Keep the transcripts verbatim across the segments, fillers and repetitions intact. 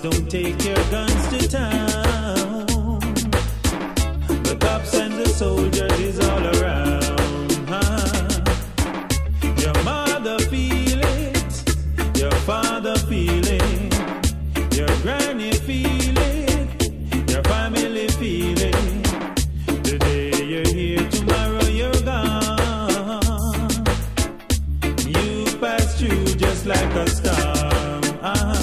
don't take your guns to town. The cops and the soldiers is all around. Huh? Your mother feel it, your father feel it, your granny feel it, your family feel it. Today you're here, tomorrow you're gone. You pass through just like a storm. Uh-huh.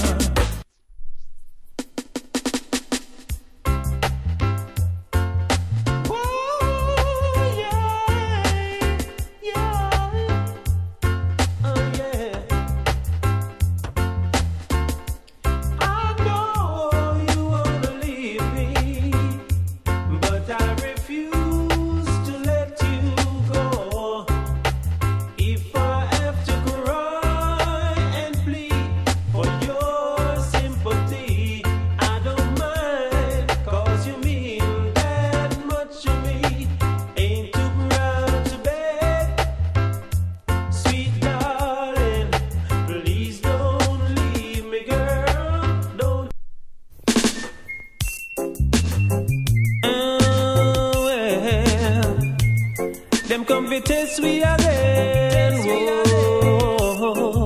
Them come fi test we again. Whoa.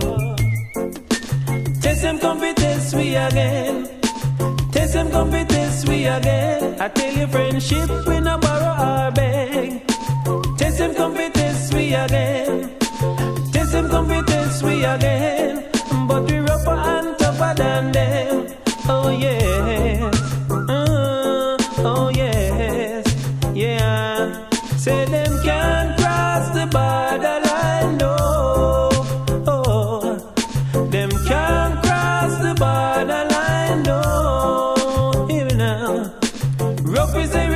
Test them come fi test we again. Test them come fi test we again. I tell you friendship we no borrow or beg. Test them come fi test we again. Test them come fi test we again. But we rougher and tougher than them. Oh yes. Uh, oh yes. Yeah. Say them can't cross the borderline, no. Oh, them can't cross the borderline, no. Even now, rough is a